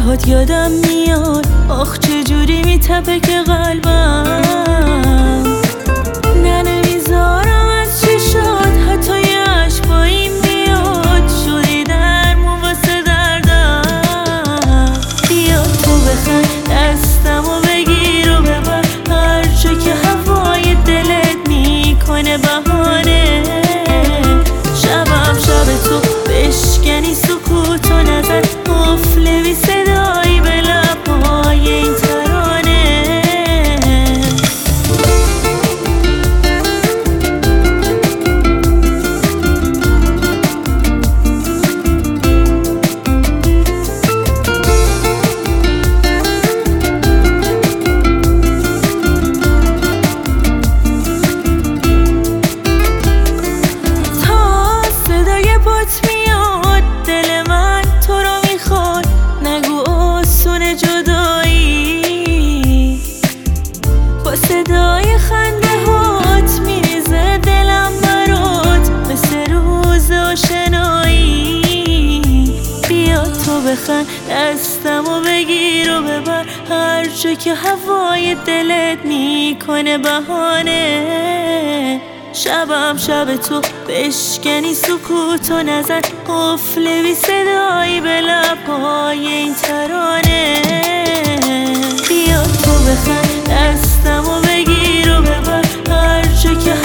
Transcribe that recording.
هات یادم میاد، آخ چجوری میتپه که قلبم. نه نمیذارم از چشات حتی یه عشق با این بیاد، شدی درمون واسه دردم. بیا تو بخند دستمو بگیر و ببر، هر جا که هوای دلت میکنه بهانه. شبم شب تو بشکنی سکوت و نظر، قفل بی صدایی به لبهای این ترانه. صدای خنده هات میریزه دلم برات مثل روز آشنایی. بیا تو بخند دستمو بگیر و ببر، هر جا که هوای دلت میکنه بهانه. شبم شب تو بشکنی سکوت و نظر، قفل بی صدایی به لبهای این ترانه. بیا تو بخند دستمو بگیر و ببر، هر جا که